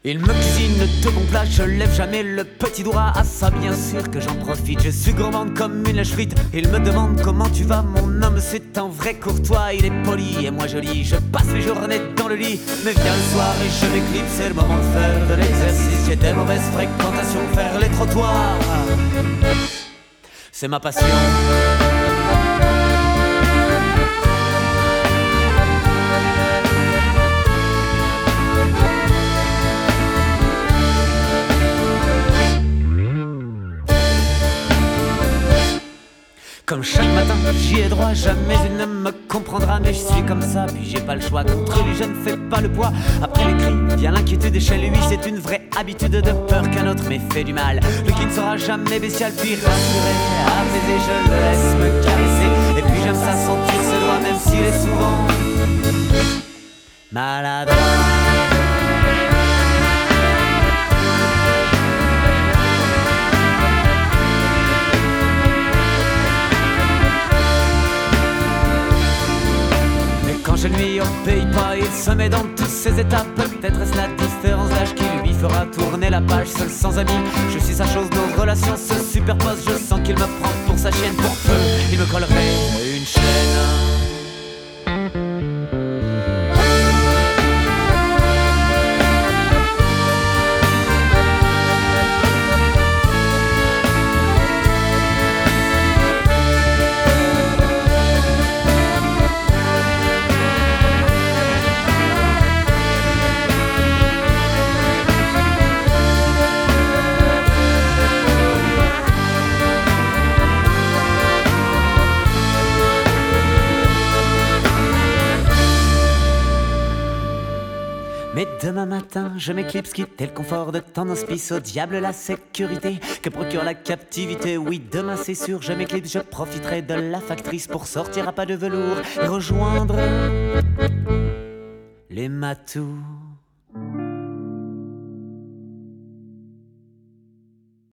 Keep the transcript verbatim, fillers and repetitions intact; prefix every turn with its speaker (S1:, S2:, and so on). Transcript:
S1: Il me cuisine de bons plats, je lève jamais le petit doigt à ça, bien sûr que j'en profite. Je suis gourmande comme une lèche frite. Il me demande comment tu vas, mon homme, c'est un vrai courtois. Il est poli et moi joli, je passe mes journées dans le lit. Mais viens le soir et je m'éclipse, c'est le moment de faire de l'exercice. J'ai des mauvaises fréquentations, faire les trottoirs, c'est ma passion. Comme chaque matin, j'y ai droit, jamais il ne me comprendra. Mais je suis comme ça, puis j'ai pas le choix. Contre lui, je ne fais pas le poids. Après les cris, vient l'inquiétude. Et chez lui, c'est une vraie habitude de peur qu'un autre m'ait fait du mal. Lui qui ne sera jamais bestial, puis rassuré, apaisé, je le laisse me caresser. Et puis j'aime ça sentir ce doigt, même s'il est souvent maladroit. Quand je lui obéis pas, il se met dans toutes ses étapes. Peut-être est-ce la différence d'âge qui lui fera tourner la page. Seul sans amis, je suis sa chose, nos relations se superposent. Je sens qu'il me prend pour sa chienne, pour peu il me collerait une chaîne. Mais demain matin, je m'éclipse, quitter le confort de ton hospice. Au diable la sécurité que procure la captivité. Oui, demain c'est sûr, je m'éclipse, je profiterai de la factrice pour sortir à pas de velours et rejoindre les matous.